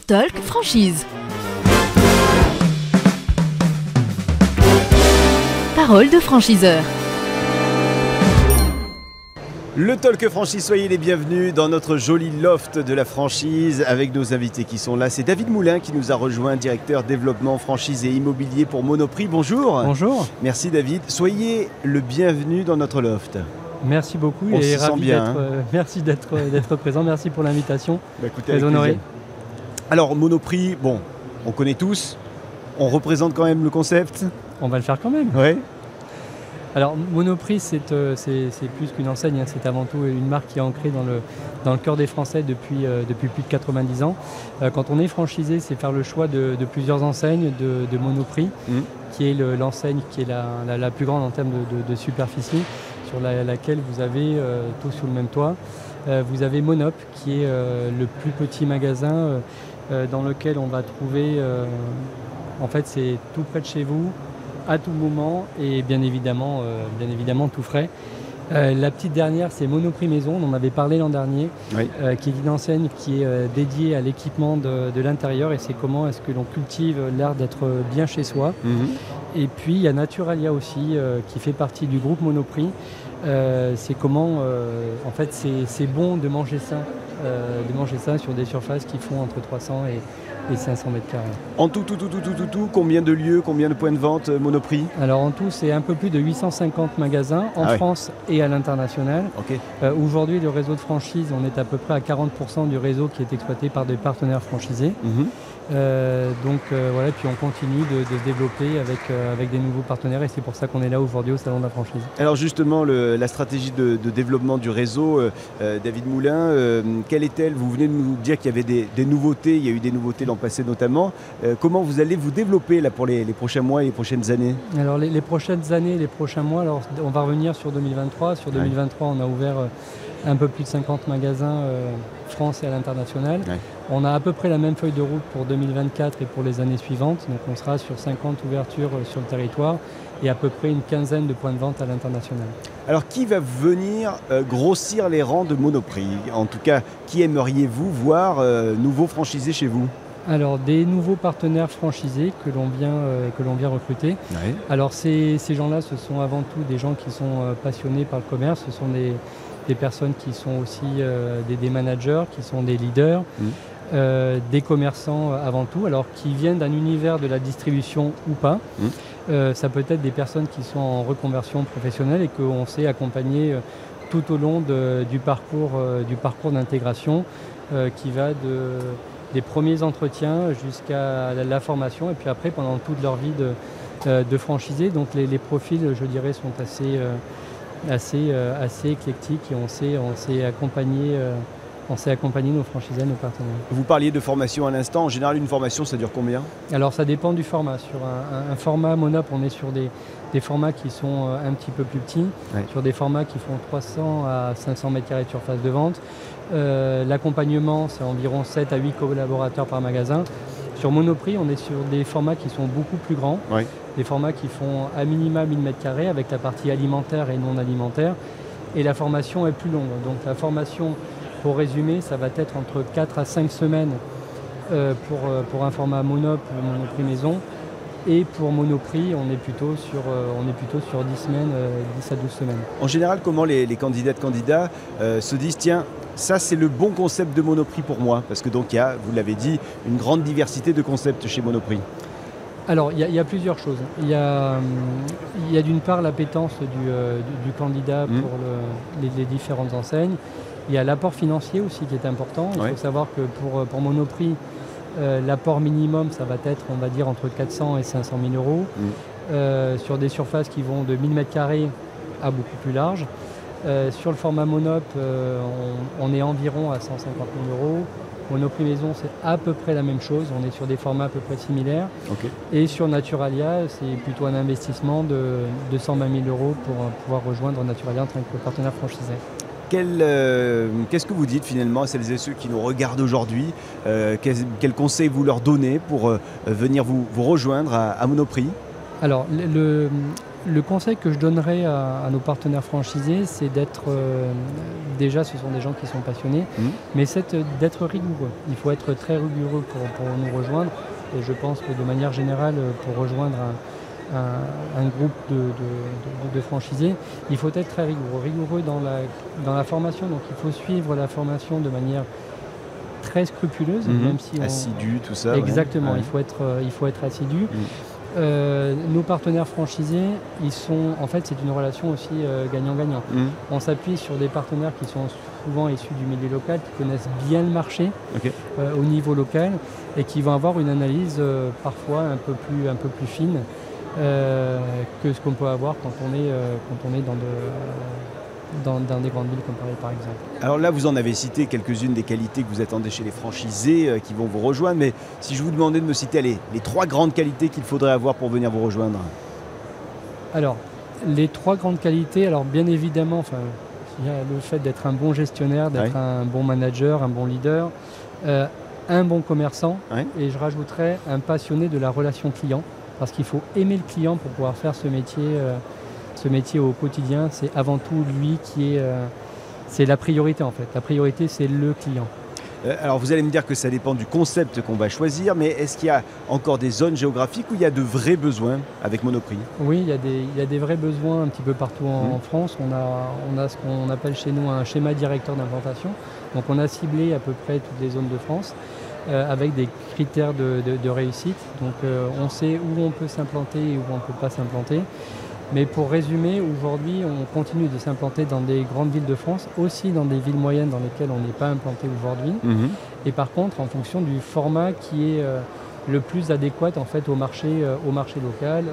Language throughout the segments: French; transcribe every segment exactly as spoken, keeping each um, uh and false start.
Talk Franchise. Parole de franchiseur. Le Talk Franchise, soyez les bienvenus dans notre joli loft de la franchise avec nos invités qui sont là. C'est David Moulin qui nous a rejoint, directeur développement, franchise et immobilier pour Monoprix. Bonjour. Bonjour. Merci David. Soyez le bienvenu dans notre loft. Merci beaucoup. On et se ravi sent bien, d'être, hein. euh, merci d'être, d'être présent. Merci pour l'invitation. Bah, écoutez, Très avec honoré. plaisir. Alors Monoprix, bon, on connaît tous. On représente quand même le concept. On va le faire quand même. Ouais. Alors Monoprix, c'est, euh, c'est, c'est plus qu'une enseigne, hein. C'est avant tout une marque qui est ancrée dans le, dans le cœur des Français depuis, euh, depuis plus de quatre-vingt-dix ans. Euh, quand on est franchisé, c'est faire le choix de, de plusieurs enseignes de, de Monoprix, Mmh. qui est le, l'enseigne qui est la, la, la plus grande en termes de, de, de superficie, sur la, laquelle vous avez euh, tout sous le même toit. Euh, vous avez Monop, qui est euh, le plus petit magasin euh, euh, dans lequel on va trouver, euh, en fait c'est tout près de chez vous, à tout moment et bien évidemment, euh, bien évidemment tout frais. Euh, la petite dernière, c'est Monoprix Maison, on en avait parlé l'an dernier, Oui. euh, qui est une enseigne qui est euh, dédiée à l'équipement de, de l'intérieur, et c'est comment est-ce que l'on cultive l'art d'être bien chez soi. Mmh. Et puis il y a Naturalia aussi, euh, qui fait partie du groupe Monoprix. Euh, c'est comment, euh, en fait, c'est, c'est bon de manger sain, euh, de manger sain sur des surfaces qui font entre trois cents et, et cinq cents mètres carrés. En tout, tout, tout, tout, tout, tout, tout, combien de lieux, combien de points de vente euh, Monoprix? Alors en tout, c'est un peu plus de huit cent cinquante magasins en Ah ouais. France et à l'international. Ok. Euh, aujourd'hui, le réseau de franchise, on est à peu près à quarante pour cent du réseau qui est exploité par des partenaires franchisés. Mmh. Euh, donc euh, voilà, puis on continue de, de se développer avec, euh, avec des nouveaux partenaires, et c'est pour ça qu'on est là aujourd'hui au Salon de la franchise. Alors justement, le- la stratégie de, de développement du réseau, euh, euh, David Moulin, euh, quelle est-elle? Vous venez de nous dire qu'il y avait des, des nouveautés, il y a eu des nouveautés l'an passé notamment. Euh, comment vous allez vous développer là, pour les, les prochains mois et les prochaines années? Alors les, les prochaines années, les prochains mois, alors on va revenir sur deux mille vingt-trois. Sur deux mille vingt-trois, on a ouvert euh, un peu plus de cinquante magasins euh, France et à l'international. Ouais. On a à peu près la même feuille de route pour deux mille vingt-quatre et pour les années suivantes. Donc on sera sur cinquante ouvertures euh, sur le territoire et à peu près une quinzaine de points de vente à l'international. Alors qui va venir euh, grossir les rangs de Monoprix? En tout cas, qui aimeriez-vous voir euh, nouveau franchisé chez vous? Alors des nouveaux partenaires franchisés que l'on vient, euh, que l'on vient recruter. Ouais. Alors ces, ces gens-là, ce sont avant tout des gens qui sont euh, passionnés par le commerce. Ce sont des, des personnes qui sont aussi euh, des, des managers, qui sont des leaders, Mmh. euh, des commerçants euh, avant tout, alors qui viennent d'un univers de la distribution ou pas. Mmh. Euh, ça peut être des personnes qui sont en reconversion professionnelle et qu'on sait accompagner euh, tout au long de- du, parcours, euh, du parcours d'intégration, euh, qui va de, des premiers entretiens jusqu'à la, la formation, et puis après pendant toute leur vie de, euh, de franchisé. Donc les, les profils, je dirais, sont assez, euh, assez, euh, assez éclectiques, et on sait, on sait accompagner, euh, on sait accompagner nos franchisés, nos partenaires. Vous parliez de formation à l'instant. En général, une formation, ça dure combien? Alors ça dépend du format. Sur un, un- un format Monop, on est sur des, des formats qui sont euh, un petit peu plus petits, Ouais. sur des formats qui font trois cents à cinq cents mètres carrés de surface de vente. Euh, l'accompagnement, c'est environ sept à huit collaborateurs par magasin. Sur Monoprix, on est sur des formats qui sont beaucoup plus grands, Ouais. des formats qui font à minima mille mètres carrés avec la partie alimentaire et non alimentaire. Et la formation est plus longue. Donc la formation, pour résumer, ça va être entre quatre à cinq semaines euh, pour, euh, pour un format Monop ou Monoprix Maison. Et pour Monoprix, on est plutôt sur, euh, on est plutôt sur dix semaines, euh, dix à douze semaines. En général, comment les, les candidates candidats euh, se disent, tiens, ça c'est le bon concept de Monoprix pour moi? Parce que donc il y a, vous l'avez dit, une grande diversité de concepts chez Monoprix. Alors, il y, a- il y a plusieurs choses. Il y a, hum, il y a d'une part l'appétence du, euh, du, du candidat Mhm. pour le- les, les différentes enseignes. Il y a l'apport financier aussi qui est important. Il Ouais. faut savoir que pour, euh, pour Monoprix, euh, l'apport minimum, ça va être, on va dire, entre quatre cents et cinq cent mille euros. Mhm. Euh, sur des surfaces qui vont de mille mètres carrés à beaucoup plus large. Euh, sur le format Monop, euh, on, on est environ à cent cinquante mille euros. Monoprix Maison, c'est à peu près la même chose. On est sur des formats à peu près similaires. Ok. Et sur Naturalia, c'est plutôt un investissement de deux cent vingt mille euros pour euh, pouvoir rejoindre Naturalia en tant que partenaire franchisé. Quel, euh, qu'est-ce que vous dites finalement à celles et ceux qui nous regardent aujourd'hui? euh, quel, quel conseil vous leur donnez pour euh, venir vous, vous rejoindre à, à Monoprix? Alors, le, le- Le conseil que je donnerais à, à nos partenaires franchisés, c'est d'être, euh, déjà ce sont des gens qui sont passionnés, Mmh. mais c'est d'être rigoureux. Il faut être très rigoureux pour, pour nous rejoindre, et je pense que de manière générale, pour rejoindre un, un, un groupe de, de, de, de franchisés, il faut être très rigoureux. Rigoureux dans la, dans la formation, donc il faut suivre la formation de manière très scrupuleuse, Mmh. même si on... Assidu, tout ça. Exactement, ouais. il faut être, euh, il faut être assidu. Mmh. Euh, nos partenaires franchisés, ils sont, en fait, c'est une relation aussi euh, gagnant-gagnant. Mmh. On s'appuie sur des partenaires qui sont souvent issus du milieu local, qui connaissent bien le marché Ok. euh, au niveau local et qui vont avoir une analyse euh, parfois un peu plus, un peu plus fine euh, que ce qu'on peut avoir quand on est, euh, quand on est dans, de, dans, dans des grandes villes comme Paris par exemple. Alors là, vous en avez cité quelques-unes des qualités que vous attendez chez les franchisés euh, qui vont vous rejoindre, mais si je vous demandais de me citer allez, les trois grandes qualités qu'il faudrait avoir pour venir vous rejoindre. Alors, les trois grandes qualités, alors bien évidemment, enfin, il y a le fait d'être un bon gestionnaire, d'être Ouais. un bon manager, un bon leader, euh, un bon commerçant, Ouais. et je rajouterais un passionné de la relation client, parce qu'il faut aimer le client pour pouvoir faire ce métier, euh, ce métier au quotidien. C'est avant tout lui qui est, euh, c'est la priorité en fait. La priorité, c'est le client. Euh, alors vous allez me dire que ça dépend du concept qu'on va choisir, mais est-ce qu'il y a encore des zones géographiques où il y a de vrais besoins avec Monoprix? Oui, il y a des, il y a des vrais besoins un petit peu partout en, Mmh. en France. On a, on a ce qu'on appelle chez nous un schéma directeur d'implantation. Donc on a ciblé à peu près toutes les zones de France euh, avec des critères de, de- de réussite. Donc euh, on sait où on peut s'implanter et où on ne peut pas s'implanter. Mais pour résumer, aujourd'hui, on continue de s'implanter dans des grandes villes de France, aussi dans des villes moyennes dans lesquelles on n'est pas implanté aujourd'hui. Mhm. Et par contre, en fonction du format qui est euh, le plus adéquat en fait au marché, euh, au marché local,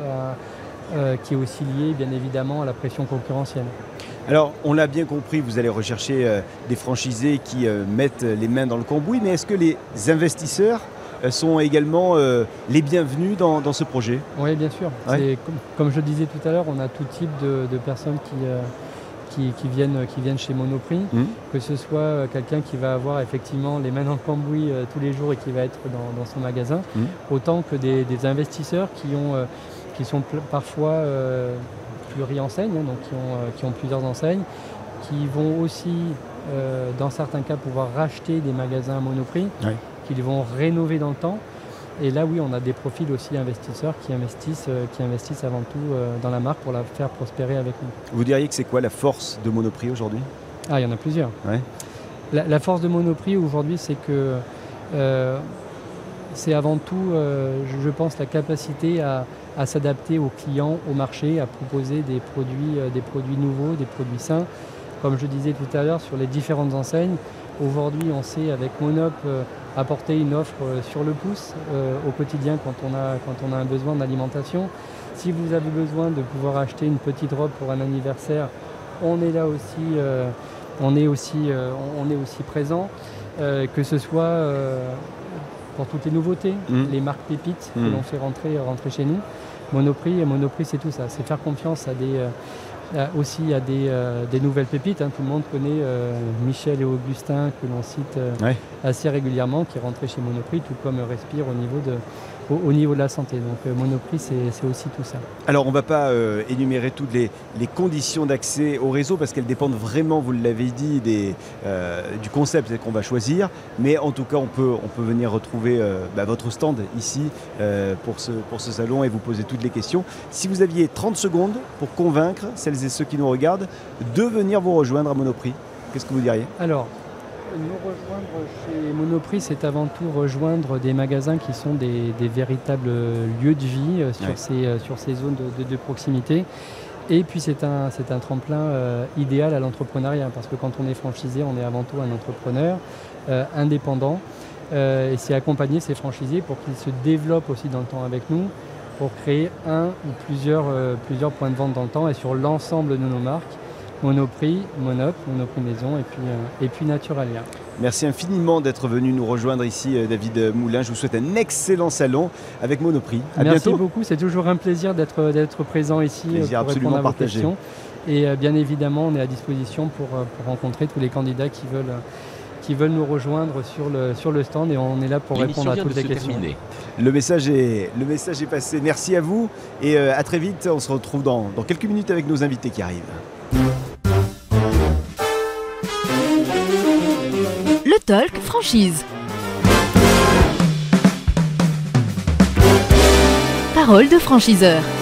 à- euh, qui est aussi lié bien évidemment à la pression concurrentielle. Alors, on l'a bien compris, vous allez rechercher euh, des franchisés qui euh, mettent les mains dans le cambouis, mais est-ce que les investisseurs euh, sont également euh, les bienvenus dans, dans ce projet? Oui, bien sûr. Ouais. C'est Comme, comme je disais tout à l'heure, on a tout type de, de personnes qui, euh, qui, qui viennent, qui viennent chez Monoprix, Mhm. que ce soit euh, quelqu'un qui va avoir effectivement les mains dans le cambouis euh, tous les jours et qui va être dans, dans son magasin, Mhm. autant que des, des investisseurs qui, ont, euh, qui sont pl- parfois euh, pluri-enseignes, hein, donc qui ont, euh, qui ont plusieurs enseignes, qui vont aussi, euh, dans certains cas, pouvoir racheter des magasins à Monoprix, Ouais. qu'ils vont rénover dans le temps. Et là, oui, on a des profils aussi investisseurs qui investissent, euh, qui investissent avant tout euh, dans la marque pour la faire prospérer avec nous. Vous diriez que c'est quoi la force de Monoprix aujourd'hui? Ah, il y en a plusieurs. Ouais. La, la force de Monoprix aujourd'hui, c'est que euh, c'est avant tout, euh, je, je pense, la capacité à, à s'adapter aux clients, au marché, à proposer des produits, euh, des produits nouveaux, des produits sains. Comme je disais tout à l'heure, sur les différentes enseignes, aujourd'hui, on sait avec Monop euh, apporter une offre euh, sur le pouce euh, au quotidien quand on a, quand on a un besoin d'alimentation. Si vous avez besoin de pouvoir acheter une petite robe pour un anniversaire, on est là aussi, euh, on est aussi, euh, on est aussi présent, euh, que ce soit euh, pour toutes les nouveautés, Mmh. les marques pépites Mmh. que l'on fait rentrer, rentrer chez nous. Monoprix, et Monoprix, c'est tout ça, c'est faire confiance à des, euh, à- aussi à des, euh, des nouvelles pépites, hein. Tout le monde connaît euh, Michel et Augustin que l'on cite euh, Ouais. assez régulièrement, qui rentraient chez Monoprix, tout comme Respire au niveau de, au, au niveau de la santé. Donc euh, Monoprix, c'est c'est aussi tout ça. Alors, on ne va pas euh, énumérer toutes les, les conditions d'accès au réseau parce qu'elles dépendent vraiment, vous l'avez dit, des, euh, du concept qu'on va choisir. Mais en tout cas, on peut, on peut venir retrouver euh, bah, votre stand ici euh, pour, ce, pour ce salon et vous poser toutes les questions. Si vous aviez trente secondes pour convaincre celles et ceux qui nous regardent de venir vous rejoindre à Monoprix, qu'est-ce que vous diriez? Alors, nous rejoindre chez Monoprix, c'est avant tout rejoindre des magasins qui sont des, des véritables lieux de vie euh, sur, Ouais. ces, euh, sur ces zones de, de- de proximité. Et puis c'est un, c'est un tremplin euh, idéal à l'entrepreneuriat, parce que quand on est franchisé, on est avant tout un entrepreneur euh, indépendant. Euh, et c'est accompagner ces franchisés pour qu'ils se développent aussi dans le temps avec nous, pour créer un ou plusieurs, euh, plusieurs points de vente dans le temps et sur l'ensemble de nos marques. Monoprix, Monop, Monoprix Maison et puis, euh, et puis Naturalia. Merci infiniment d'être venu nous rejoindre ici, euh, David Moulin. Je vous souhaite un excellent salon avec Monoprix. À Merci bientôt. beaucoup, c'est toujours un plaisir d'être, d'être présent ici euh, Plaisir pour absolument répondre à vos partagé. questions. Et euh, bien évidemment, on est à disposition pour, euh, pour rencontrer tous les candidats qui veulent, euh, qui qui veulent nous rejoindre sur le, sur le stand et on est là pour répondre à toutes les questions. Le message, est, le message est passé. Merci à vous et euh, à très vite. On se retrouve dans, dans quelques minutes avec nos invités qui arrivent. Le Talk Franchise. Parole de franchiseur.